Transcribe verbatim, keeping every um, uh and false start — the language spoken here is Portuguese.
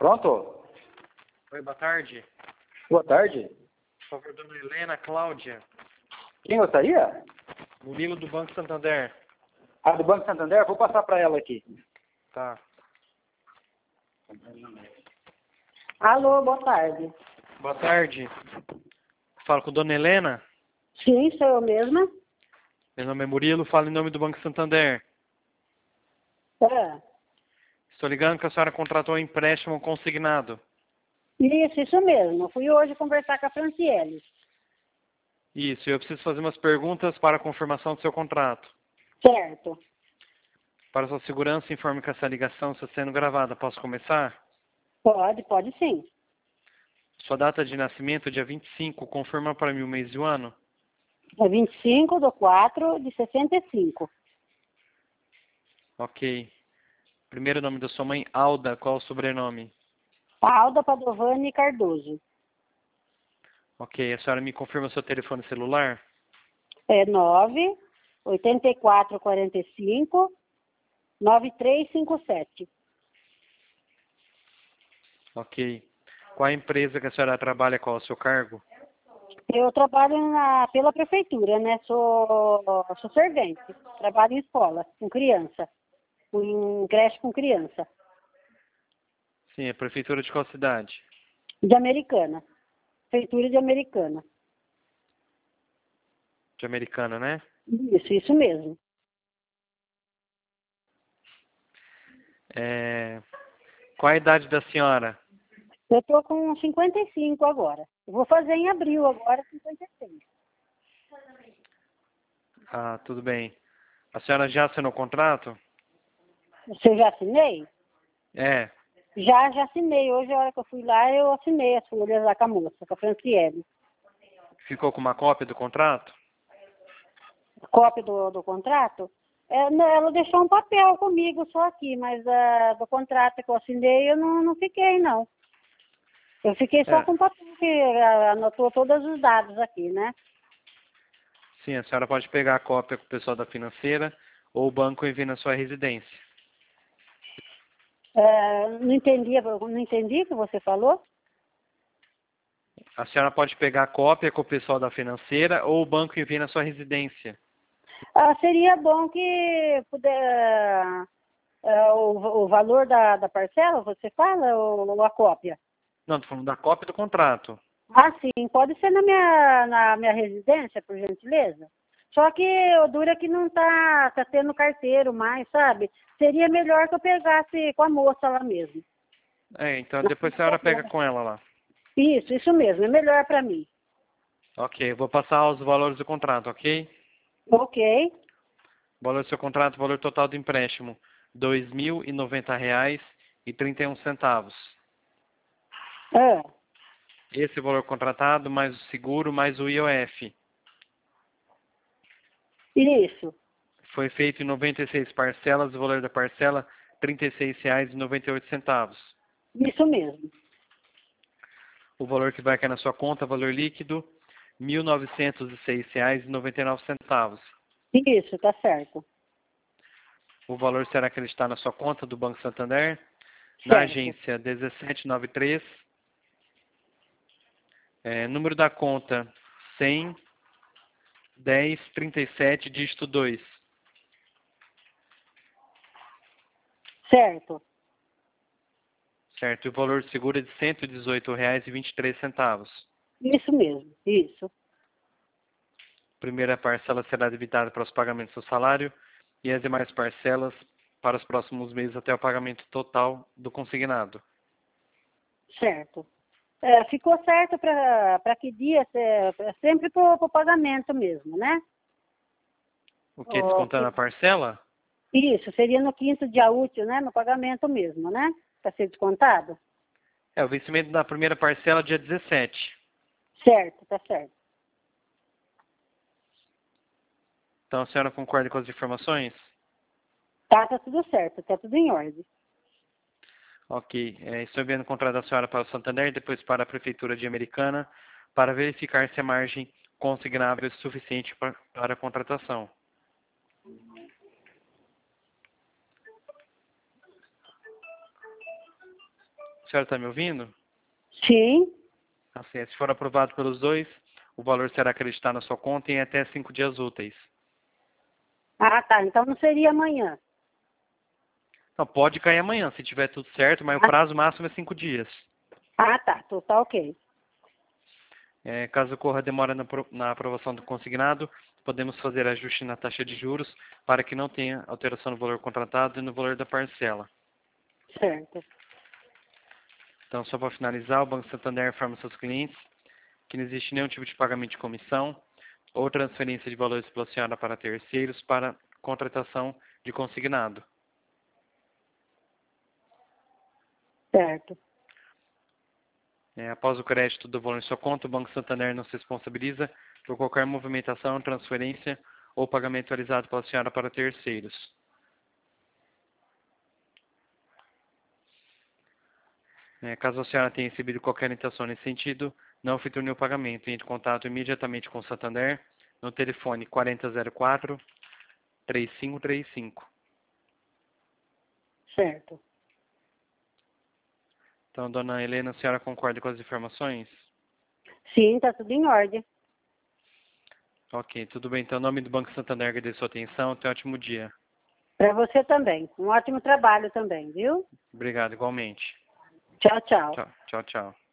Pronto? Oi, boa tarde. Boa tarde. Por favor, dona Helena Cláudia. Quem gostaria? Murilo do Banco Santander. Ah, do Banco Santander? Vou passar para ela aqui. Tá. Alô, boa tarde. Boa tarde. Falo com dona Helena. Sim, sou eu mesma. Meu nome é Murilo, falo em nome do Banco Santander. É. Estou ligando que a senhora contratou um empréstimo consignado. Isso, isso mesmo. Eu fui hoje conversar com a Franciele. Isso, eu preciso fazer umas perguntas para a confirmação do seu contrato. Certo. Para sua segurança, informe que essa ligação está sendo gravada. Posso começar? Pode, pode sim. Sua data de nascimento, dia vinte e cinco, confirma para mim o mês e o ano? É vinte e cinco de quatro de sessenta e cinco. Ok. Primeiro nome da sua mãe, Alda. Qual o sobrenome? Alda Padovani Cardoso. Ok. A senhora me confirma seu telefone celular? É nove oito quatro quatro cinco nove três cinco sete. Ok. Qual a empresa que a senhora trabalha? Qual é o seu cargo? Eu trabalho na, pela prefeitura, né? Sou, sou servente. Trabalho em escola, com criança. Em creche com criança. Sim, a prefeitura de qual cidade? De Americana. Prefeitura de Americana. De Americana, né? Isso, isso mesmo. É... Qual a idade da senhora? Eu tô com cinquenta e cinco agora. Eu vou fazer em abril agora, cinquenta e seis. Ah, tudo bem. A senhora já assinou o contrato? Você já assinei? É. Já, já assinei. Hoje, a hora que eu fui lá, eu assinei as folhas lá com a moça, com a Franciele. Ficou com uma cópia do contrato? Cópia do, do contrato? É, não, ela deixou um papel comigo só aqui, mas ah, do contrato que eu assinei eu não, não fiquei, não. Eu fiquei só É. com o papel que ah, anotou todos os dados aqui, né? Sim, a senhora pode pegar a cópia com o pessoal da financeira ou o banco envia na sua residência. É, não entendi, não entendi o que você falou? A senhora pode pegar a cópia com o pessoal da financeira ou o banco envia na sua residência. Ah, seria bom que puder, ah, o, o valor da, da parcela, você fala, ou, ou a cópia? Não, estou falando da cópia do contrato. Ah, sim, pode ser na minha, na minha residência, por gentileza. Só que o duro é que não tá, tá tendo carteiro mais, sabe? Seria melhor que eu pegasse com a moça lá mesmo. É, então depois a senhora pega com ela lá. Isso, isso mesmo, é melhor para mim. Ok, eu vou passar os valores do contrato, ok? Ok. Valor do seu contrato, valor total do empréstimo, dois mil e noventa reais e trinta e um centavos. Ah, Esse é o valor contratado, mais o seguro, mais o I O F. isso, Foi feito em noventa e seis parcelas, o valor da parcela, trinta e seis reais e noventa e oito centavos. isso mesmo. O valor que vai cair na sua conta, valor líquido, mil novecentos e seis reais e noventa e nove centavos. Isso, tá certo. O valor será acreditado na sua conta do Banco Santander, na Certo. agência dezessete noventa e três, é, número da conta cem, dez, trinta e sete, dígito dois. Certo. Certo? E o valor de seguro é de cento e dezoito reais e vinte e três centavos. Isso mesmo, isso. Primeira parcela será debitada para os pagamentos do salário e as demais parcelas para os próximos meses até o pagamento total do consignado. Certo. É, ficou certo para que dia? É, sempre para o pagamento mesmo, né? O que? O, Descontando a parcela? isso, seria no quinto dia útil, né? No pagamento mesmo, né? Para ser descontado? É, o vencimento da primeira parcela dia dezessete. Certo, tá certo. Então a senhora concorda com as informações? Tá, tá tudo certo, tá tudo em ordem. Ok. É, estou enviando o contrato da senhora para o Santander e depois para a Prefeitura de Americana para verificar se a margem consignável é suficiente para, para a contratação. senhora está me ouvindo? Sim. Assim, se for aprovado pelos dois, o valor será acreditado na sua conta em até cinco dias úteis. Ah, tá. Então não seria amanhã. Então, pode cair amanhã, se tiver tudo certo, mas o Ah, prazo máximo é cinco dias. ah tá. Tô, tá ok. É, caso ocorra demora na, pro- na aprovação do consignado, podemos fazer ajuste na taxa de juros para que não tenha alteração no valor contratado e no valor da parcela. Certo. Então, só para finalizar, o Banco Santander informa seus clientes que não existe nenhum tipo de pagamento de comissão ou transferência de valores pela senhora para terceiros para contratação de consignado. Certo. É, após o crédito do valor em sua conta, o Banco Santander não se responsabiliza por qualquer movimentação, transferência ou pagamento realizado pela senhora para terceiros. É, caso a senhora tenha recebido qualquer orientação nesse sentido, não efetue o pagamento. Entre em contato imediatamente com o Santander no telefone quatro zero zero quatro, três cinco três cinco. Certo. Então, dona Helena, a senhora concorda com as informações? Sim, tá tudo em ordem. Ok, tudo bem. Então, em nome do Banco Santander, agradeço a sua atenção. Tenha um ótimo dia. Para você também. Um ótimo trabalho também, viu? Obrigado, igualmente. Tchau, tchau. Tchau, tchau, tchau.